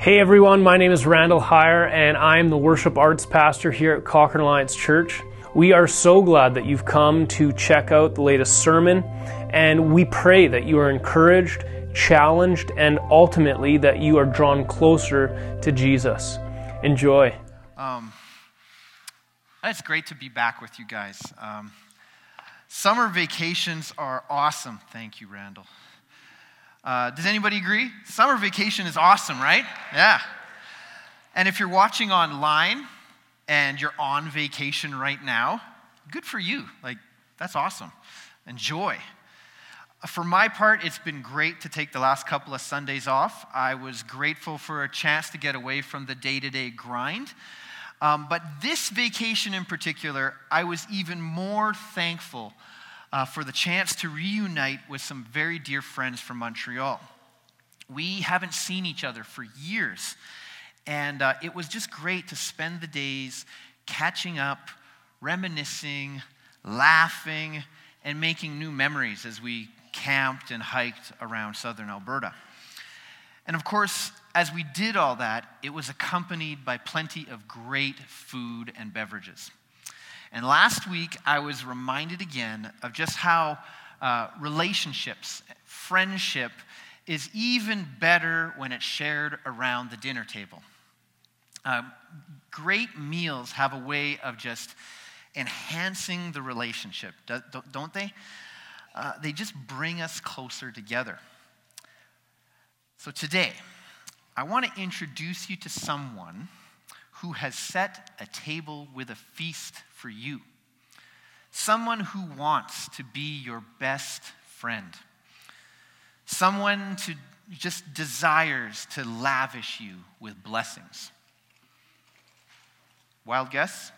Hey everyone, my name is Randall Heyer and I'm the worship arts pastor here at Cochrane Alliance Church. We are so glad that you've come to check out the latest sermon, and we pray that you are encouraged, challenged, and ultimately that you are drawn closer to Jesus. Enjoy. It's great to be back with you guys. Summer vacations are awesome. Thank you, Randall. Does anybody agree? Summer vacation is awesome, right? Yeah. And if you're watching online and you're on vacation right now, good for you. That's awesome. Enjoy. For my part, it's been great to take the last couple of Sundays off. I was grateful for a chance to get away from the day-to-day grind. But this vacation in particular, I was even more thankful for the chance to reunite with some very dear friends from Montreal. We haven't seen each other for years, and it was just great to spend the days catching up, reminiscing, laughing, and making new memories as we camped and hiked around southern Alberta. And of course, as we did all that, it was accompanied by plenty of great food and beverages. And last week, I was reminded again of just how relationships, friendship, is even better when it's shared around the dinner table. Great meals have a way of just enhancing the relationship, don't they? They just bring us closer together. So today, I want to introduce you to someone who has set a table with a feast for you. Someone who wants to be your best friend. Someone who just desires to lavish you with blessings. Wild guess?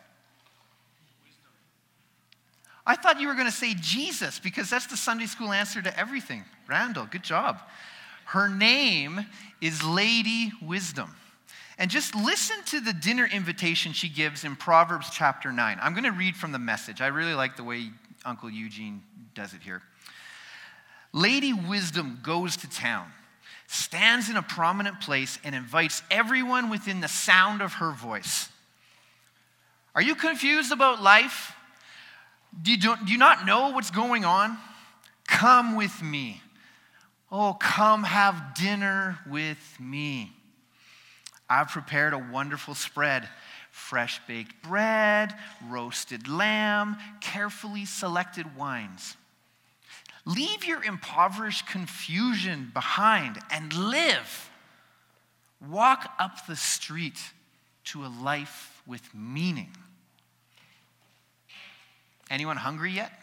I thought you were going to say Jesus, because that's the Sunday school answer to everything. Randall, good job. Her name is Lady Wisdom. And just listen to the dinner invitation she gives in Proverbs chapter 9. I'm going to read from the Message. I really like the way Uncle Eugene does it here. Lady Wisdom goes to town, stands in a prominent place, and invites everyone within the sound of her voice. Are you confused about life? Do you not know what's going on? Come with me. Oh, come have dinner with me. I've prepared a wonderful spread. Fresh baked bread, roasted lamb, carefully selected wines. Leave your impoverished confusion behind and live. Walk up the street to a life with meaning. Anyone hungry yet?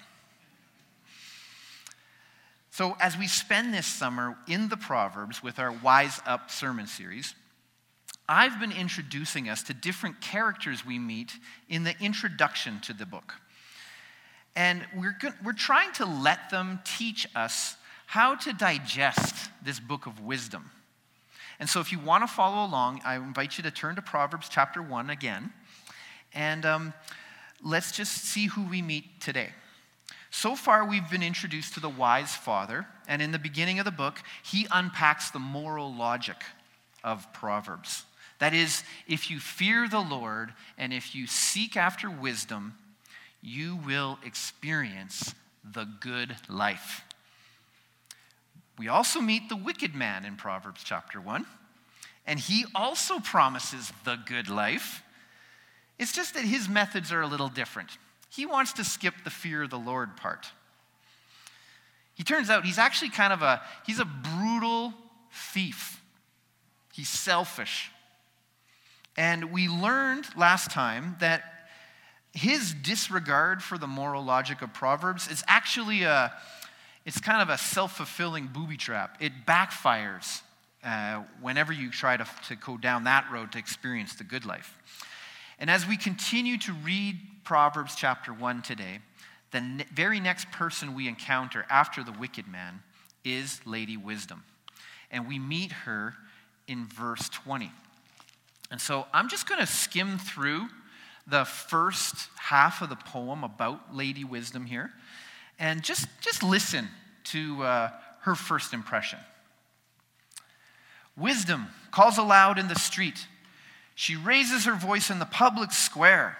So as we spend this summer in the Proverbs with our Wise Up sermon series, I've been introducing us to different characters we meet in the introduction to the book. And we're trying to let them teach us how to digest this book of wisdom. And so if you want to follow along, I invite you to turn to Proverbs chapter 1 again. And let's just see who we meet today. So far, we've been introduced to the wise father, and in the beginning of the book, he unpacks the moral logic of Proverbs. That is, if you fear the Lord and if you seek after wisdom, you will experience the good life. We also meet the wicked man in Proverbs chapter 1, and he also promises the good life. It's just that his methods are a little different. He wants to skip the fear of the Lord part. He turns out he's actually he's a brutal thief. He's selfish. And we learned last time that his disregard for the moral logic of Proverbs is actually it's kind of a self-fulfilling booby trap. It backfires whenever you try to go down that road to experience the good life. And as we continue to read Proverbs chapter 1 today, the very next person we encounter after the wicked man is Lady Wisdom. And we meet her in verse 20. And so I'm just going to skim through the first half of the poem about Lady Wisdom here, and just listen to her first impression. Wisdom calls aloud in the street. She raises her voice in the public square.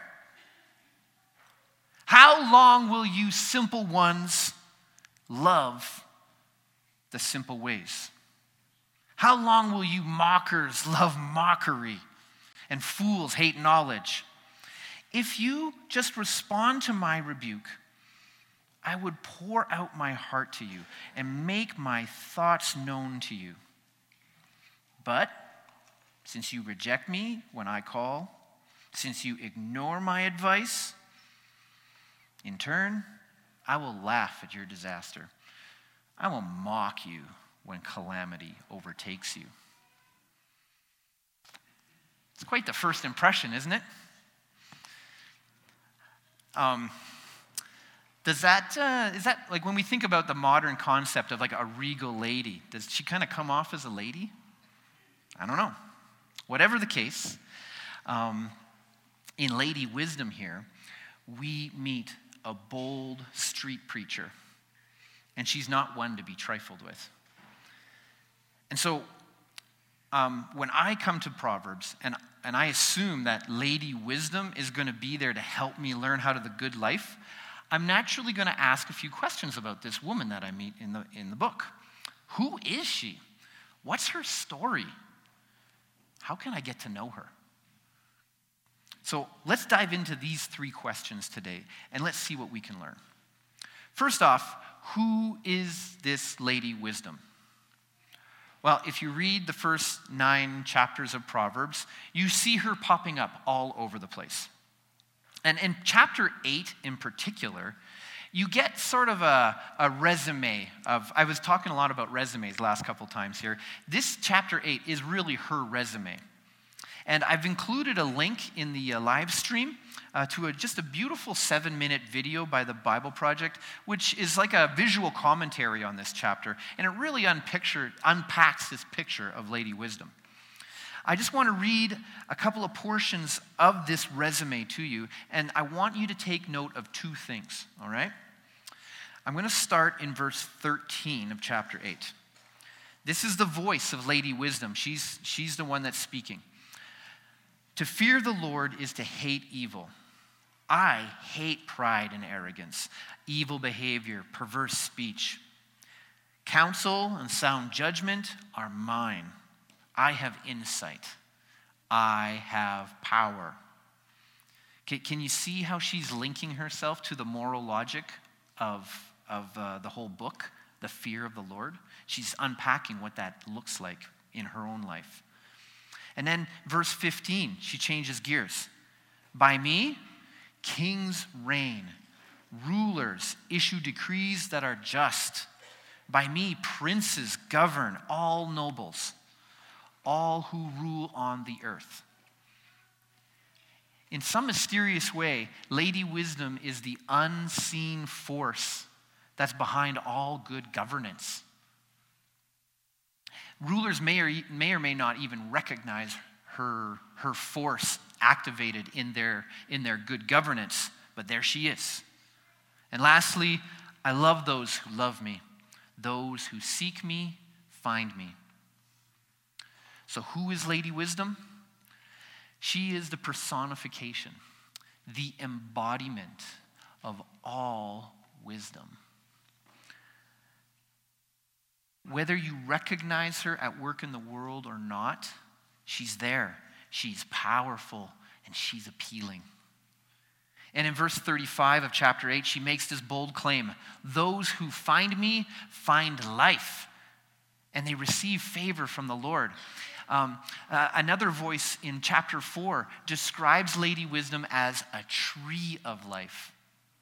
How long will you simple ones love the simple ways? How long will you mockers love mockery and fools hate knowledge? If you just respond to my rebuke, I would pour out my heart to you and make my thoughts known to you. But since you reject me when I call, since you ignore my advice, in turn, I will laugh at your disaster. I will mock you when calamity overtakes you. It's quite the first impression, isn't it? Is that like when we think about the modern concept of like a regal lady, does she kind of come off as a lady? I don't know. Whatever the case, in Lady Wisdom here, we meet a bold street preacher, and she's not one to be trifled with. And so when I come to Proverbs, and I assume that Lady Wisdom is going to be there to help me learn how to the good life, I'm naturally going to ask a few questions about this woman that I meet in the book. Who is she? What's her story? How can I get to know her? So let's dive into these three questions today, and let's see what we can learn. First off, who is this Lady Wisdom? Well, if you read the first 9 chapters of Proverbs, you see her popping up all over the place. And in chapter 8 in particular, you get sort of a resume of, I was talking a lot about resumes the last couple times here. This chapter 8 is really her resume. And I've included a link in the live stream to just a beautiful 7-minute video by the Bible Project, which is like a visual commentary on this chapter. And it really unpacks this picture of Lady Wisdom. I just want to read a couple of portions of this resume to you, and I want you to take note of 2 things, all right? I'm going to start in verse 13 of chapter 8. This is the voice of Lady Wisdom. She's the one that's speaking. To fear the Lord is to hate evil. I hate pride and arrogance, evil behavior, perverse speech. Counsel and sound judgment are mine. I have insight. I have power. Can you see how she's linking herself to the moral logic of the whole book, the fear of the Lord? She's unpacking what that looks like in her own life. And then verse 15, she changes gears. By me, kings reign. Rulers issue decrees that are just. By me, princes govern all nobles, all who rule on the earth. In some mysterious way, Lady Wisdom is the unseen force that's behind all good governance. Rulers may or may not even recognize her force activated in their good governance, but there she is. And lastly, I love those who love me. Those who seek me, find me. So who is Lady Wisdom? She is the personification, the embodiment of all wisdom. Whether you recognize her at work in the world or not, she's there. She's powerful and she's appealing. And in verse 35 of chapter 8, she makes this bold claim. Those who find me find life, and they receive favor from the Lord. Another voice in chapter 4 describes Lady Wisdom as a tree of life.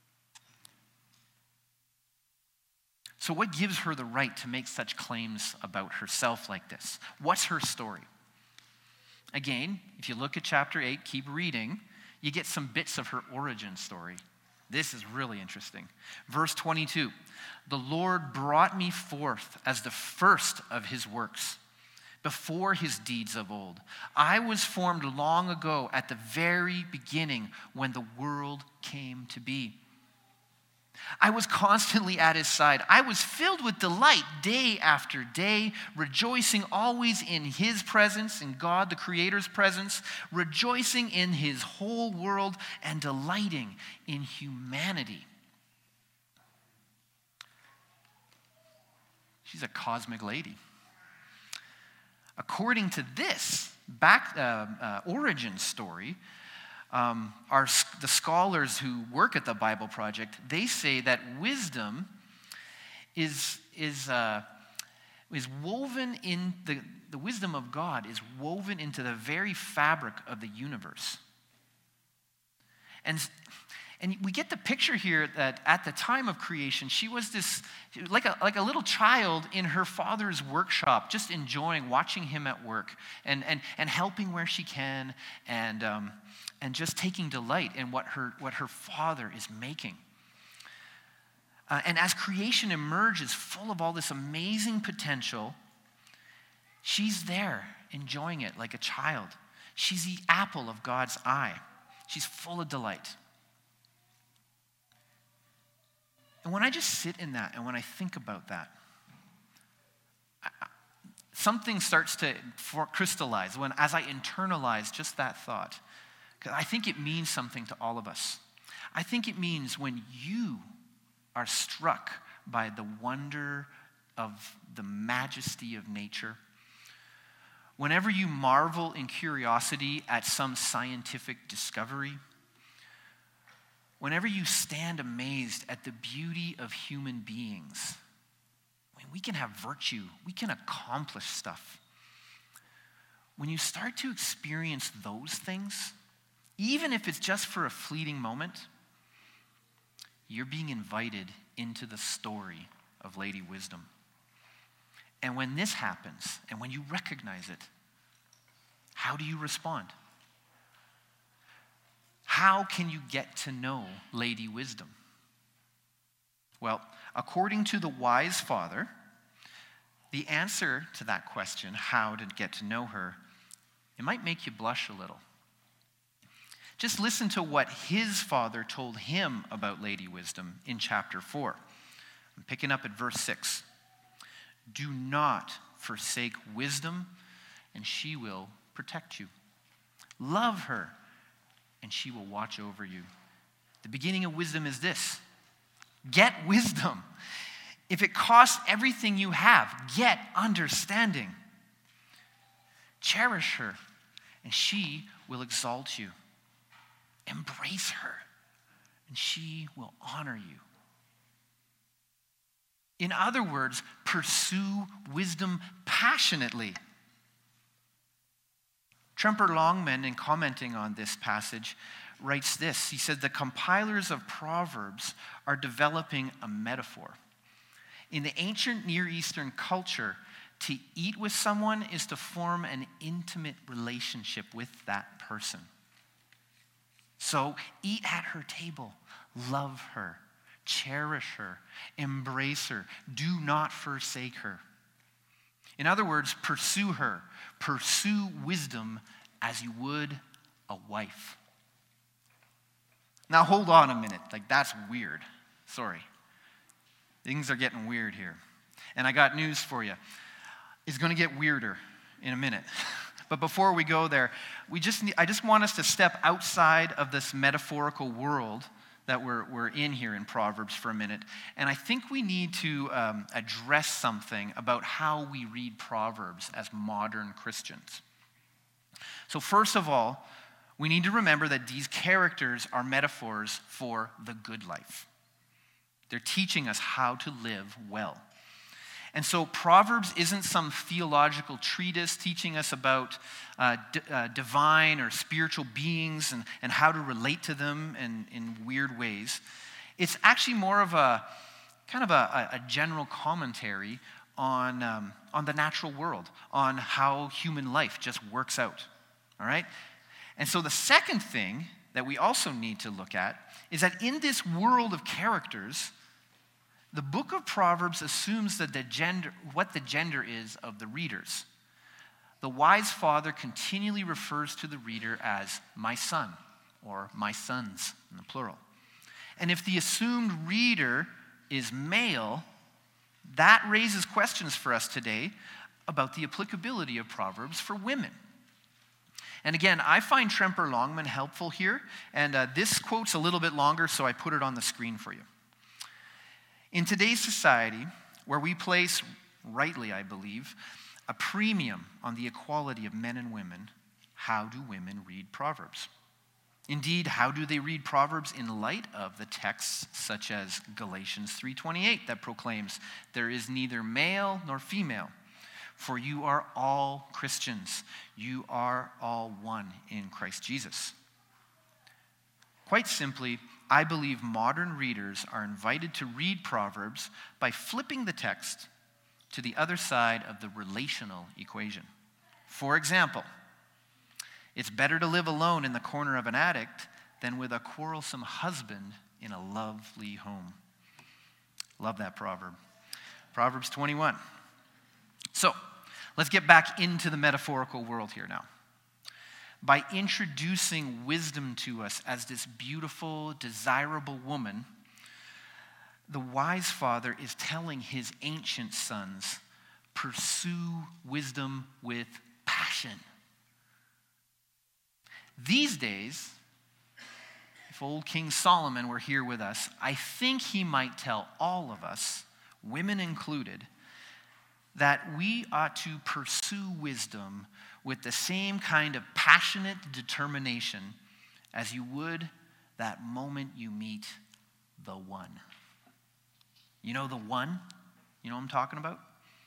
So what gives her the right to make such claims about herself like this? What's her story? Again, if you look at chapter 8, keep reading, you get some bits of her origin story. This is really interesting. Verse 22, the Lord brought me forth as the first of his works, before his deeds of old. I was formed long ago at the very beginning when the world came to be. I was constantly at his side. I was filled with delight day after day, rejoicing always in his presence, in God the Creator's presence, rejoicing in his whole world, and delighting in humanity. She's a cosmic lady. According to this origin story, the scholars who work at the Bible Project, they say that wisdom is woven in the wisdom of God is woven into the very fabric of the universe. And we get the picture here that at the time of creation, she was like a little child in her father's workshop, just enjoying watching him at work and helping where she can and just taking delight in what her father is making. And as creation emerges full of all this amazing potential, she's there enjoying it like a child. She's the apple of God's eye. She's full of delight. And when I just sit in that and when I think about that, something starts to crystallize as I internalize just that thought. Because I think it means something to all of us. I think it means when you are struck by the wonder of the majesty of nature, whenever you marvel in curiosity at some scientific discovery, whenever you stand amazed at the beauty of human beings, we can have virtue, we can accomplish stuff. When you start to experience those things, even if it's just for a fleeting moment, you're being invited into the story of Lady Wisdom. And when this happens, and when you recognize it, how do you respond? How can you get to know Lady Wisdom? Well, according to the wise father, the answer to that question, how to get to know her, it might make you blush a little. Just listen to what his father told him about Lady Wisdom in chapter 4. I'm picking up at verse 6. Do not forsake wisdom, and she will protect you. Love her, and she will watch over you. The beginning of wisdom is this: get wisdom. If it costs everything you have, get understanding. Cherish her, and she will exalt you. Embrace her, and she will honor you. In other words, pursue wisdom passionately. Tremper Longman, in commenting on this passage, writes this. He said, the compilers of Proverbs are developing a metaphor. In the ancient Near Eastern culture, to eat with someone is to form an intimate relationship with that person. So eat at her table, love her, cherish her, embrace her, do not forsake her. In other words, pursue her, pursue wisdom as you would a wife. Now hold on a minute, that's weird. Sorry. Things are getting weird here. And I got news for you. It's going to get weirder in a minute. But before we go there, I just want us to step outside of this metaphorical world that we're in here in Proverbs for a minute. And I think we need to address something about how we read Proverbs as modern Christians. So first of all, we need to remember that these characters are metaphors for the good life. They're teaching us how to live well. And so Proverbs isn't some theological treatise teaching us about divine or spiritual beings and how to relate to them in weird ways. It's actually more of a kind of a general commentary on the natural world, on how human life just works out. All right? And so the second thing that we also need to look at is that in this world of characters, the book of Proverbs assumes that what the gender is of the readers. The wise father continually refers to the reader as my son, or my sons in the plural. And if the assumed reader is male, that raises questions for us today about the applicability of Proverbs for women. And again, I find Tremper Longman helpful here, and this quote's a little bit longer, so I put it on the screen for you. In today's society, where we place, rightly I believe, a premium on the equality of men and women, how do women read Proverbs? Indeed, how do they read Proverbs in light of the texts such as Galatians 3:28 that proclaims, "There is neither male nor female, for you are all Christians. You are all one in Christ Jesus." Quite simply, I believe modern readers are invited to read Proverbs by flipping the text to the other side of the relational equation. For example, it's better to live alone in the corner of an attic than with a quarrelsome husband in a lovely home. Love that proverb. Proverbs 21. So, let's get back into the metaphorical world here now. By introducing wisdom to us as this beautiful, desirable woman, the wise father is telling his ancient sons, pursue wisdom with passion. These days, if old King Solomon were here with us, I think he might tell all of us, women included, that we ought to pursue wisdom with the same kind of passionate determination as you would that moment you meet the one. You know the one? You know what I'm talking about?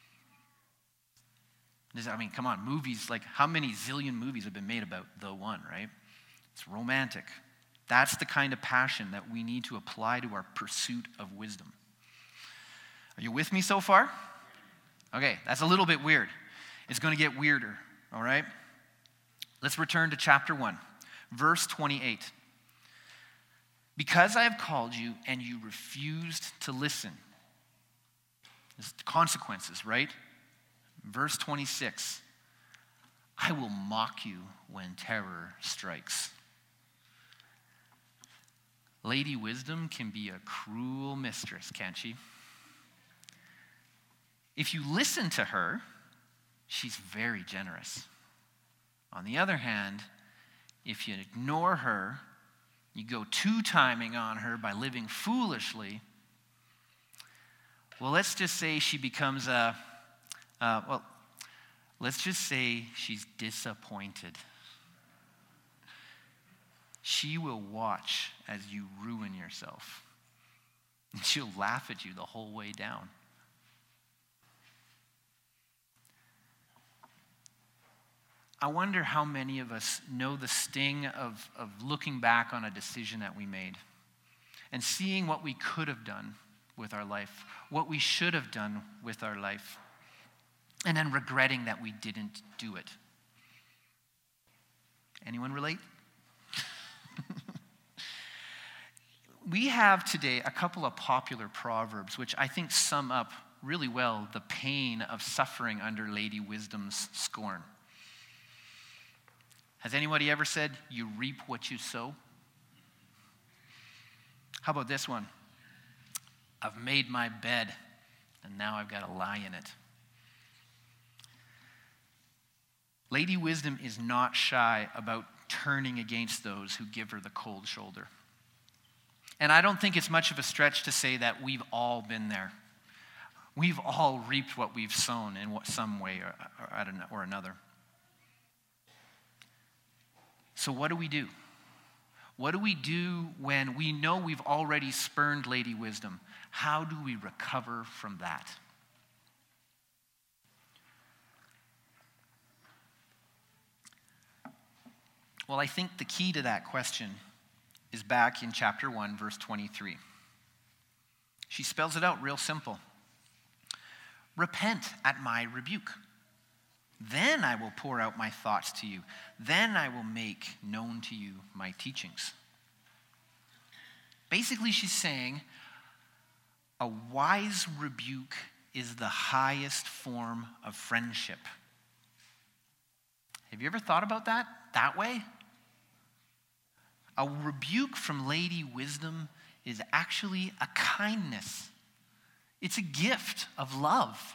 I mean, come on, movies, like how many zillion movies have been made about the one, right? It's romantic. That's the kind of passion that we need to apply to our pursuit of wisdom. Are you with me so far? Okay, that's a little bit weird. It's going to get weirder, all right? Let's return to chapter 1, verse 28. Because I have called you and you refused to listen. There's consequences, right? Verse 26. I will mock you when terror strikes. Lady Wisdom can be a cruel mistress, can't she? If you listen to her, she's very generous. On the other hand, if you ignore her, you go two-timing on her by living foolishly, well, let's just say she becomes let's just say she's disappointed. She will watch as you ruin yourself. And she'll laugh at you the whole way down. I wonder how many of us know the sting of looking back on a decision that we made and seeing what we could have done with our life, what we should have done with our life, and then regretting that we didn't do it. Anyone relate? We have today a couple of popular proverbs which I think sum up really well the pain of suffering under Lady Wisdom's scorn. Has anybody ever said, you reap what you sow? How about this one? I've made my bed, and now I've got to lie in it. Lady Wisdom is not shy about turning against those who give her the cold shoulder. And I don't think it's much of a stretch to say that we've all been there. We've all reaped what we've sown in some way or another. So what do we do? What do we do when we know we've already spurned Lady Wisdom? How do we recover from that? Well, I think the key to that question is back in chapter 1, verse 23. She spells it out real simple. Repent at my rebuke. Then I will pour out my thoughts to you. Then I will make known to you my teachings. Basically, she's saying a wise rebuke is the highest form of friendship. Have you ever thought about that way? A rebuke from Lady Wisdom is actually a kindness. It's a gift of love.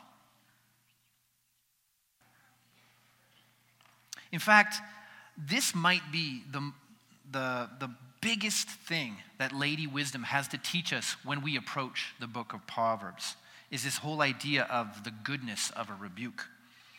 In fact, this might be the biggest thing that Lady Wisdom has to teach us when we approach the book of Proverbs, is this whole idea of the goodness of a rebuke.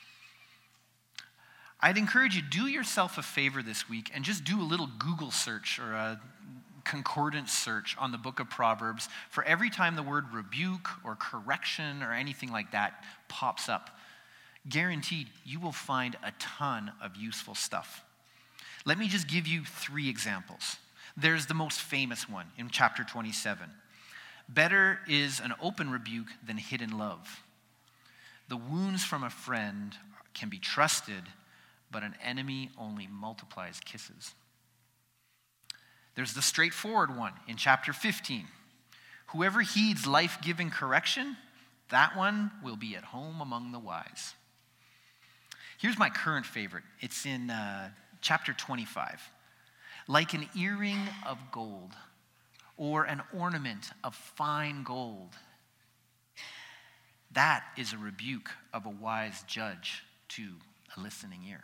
I'd encourage you, do yourself a favor this week and just do a little Google search or a concordance search on the book of Proverbs for every time the word rebuke or correction or anything like that pops up. Guaranteed, you will find a ton of useful stuff. Let me just give you 3 examples. There's the most famous one in chapter 27. Better is an open rebuke than hidden love. The wounds from a friend can be trusted, but an enemy only multiplies kisses. There's the straightforward one in chapter 15. Whoever heeds life-giving correction, that one will be at home among the wise. Here's my current favorite. It's in chapter 25. Like an earring of gold or an ornament of fine gold, that is a rebuke of a wise judge to a listening ear.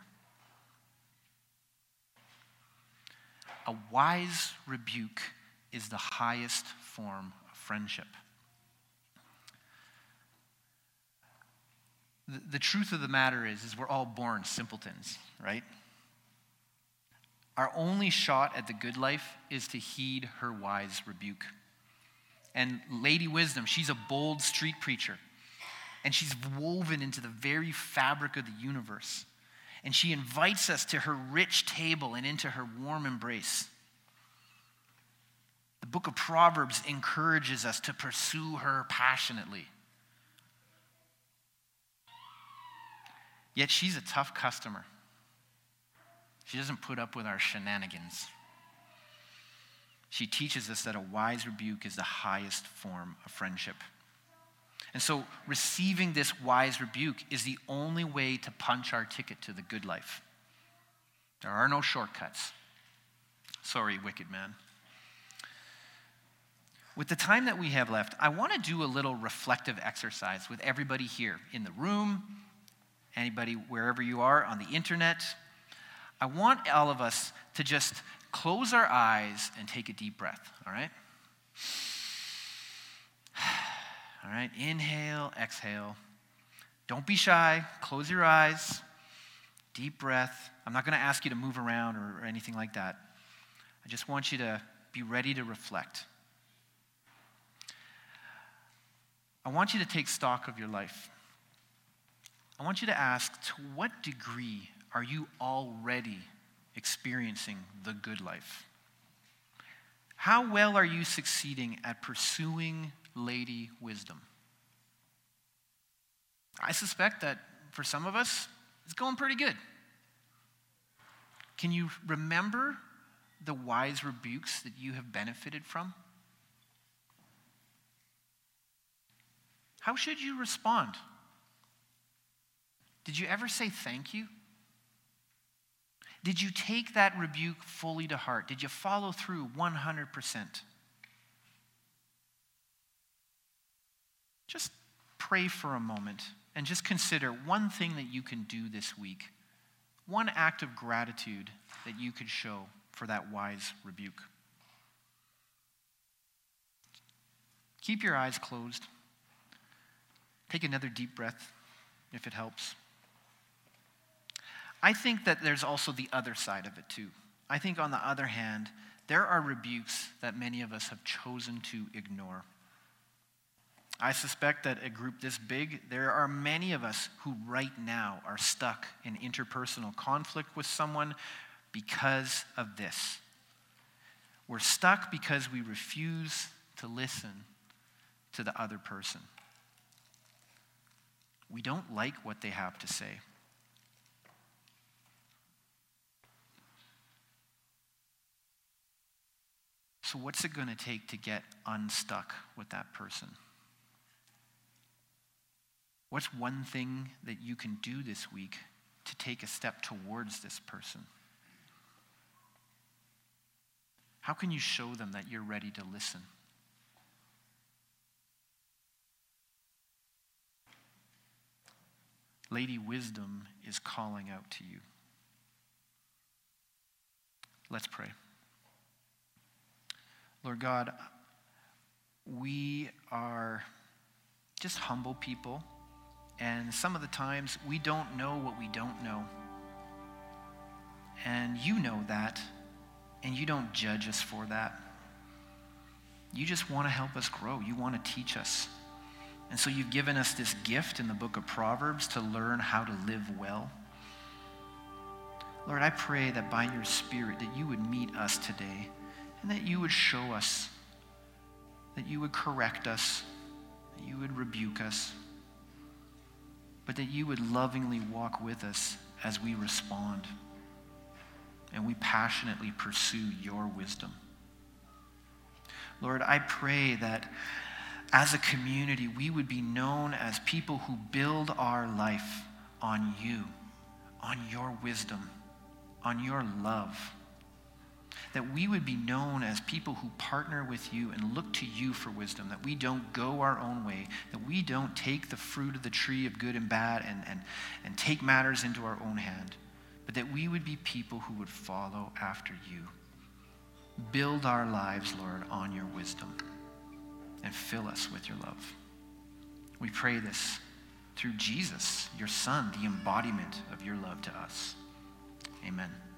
A wise rebuke is the highest form of friendship. The truth of the matter is we're all born simpletons, right? Our only shot at the good life is to heed her wise rebuke. And Lady Wisdom, she's a bold street preacher. And she's woven into the very fabric of the universe. And she invites us to her rich table and into her warm embrace. The book of Proverbs encourages us to pursue her passionately. Yet she's a tough customer. She doesn't put up with our shenanigans. She teaches us that a wise rebuke is the highest form of friendship. And so receiving this wise rebuke is the only way to punch our ticket to the good life. There are no shortcuts. Sorry, wicked man. With the time that we have left, I want to do a little reflective exercise with everybody here in the room, anybody wherever you are on the internet. I want all of us to just close our eyes and take a deep breath, all right? All right, inhale, exhale. Don't be shy. Close your eyes. Deep breath. I'm not going to ask you to move around or anything like that. I just want you to be ready to reflect. I want you to take stock of your life. I want you to ask, to what degree are you already experiencing the good life? How well are you succeeding at pursuing Lady Wisdom? I suspect that for some of us, it's going pretty good. Can you remember the wise rebukes that you have benefited from? How should you respond? Did you ever say thank you? Did you take that rebuke fully to heart? Did you follow through 100%? Just pray for a moment and just consider one thing that you can do this week, one act of gratitude that you could show for that wise rebuke. Keep your eyes closed. Take another deep breath if it helps. I think that there's also the other side of it too. I think on the other hand, there are rebukes that many of us have chosen to ignore. I suspect that a group this big, there are many of us who right now are stuck in interpersonal conflict with someone because of this. We're stuck because we refuse to listen to the other person. We don't like what they have to say. So what's it going to take to get unstuck with that person? What's one thing that you can do this week to take a step towards this person? How can you show them that you're ready to listen? Lady Wisdom is calling out to you. Let's pray. Lord God, we are just humble people, and some of the times we don't know what we don't know. And you know that, and you don't judge us for that. You just want to help us grow. You want to teach us. And so you've given us this gift in the book of Proverbs to learn how to live well. Lord, I pray that by your Spirit that you would meet us today and that you would show us, that you would correct us, that you would rebuke us, but that you would lovingly walk with us as we respond and we passionately pursue your wisdom. Lord, I pray that as a community, we would be known as people who build our life on you, on your wisdom, on your love. That we would be known as people who partner with you and look to you for wisdom, that we don't go our own way, that we don't take the fruit of the tree of good and bad and take matters into our own hand, but that we would be people who would follow after you. Build our lives, Lord, on your wisdom and fill us with your love. We pray this through Jesus, your Son, the embodiment of your love to us. Amen.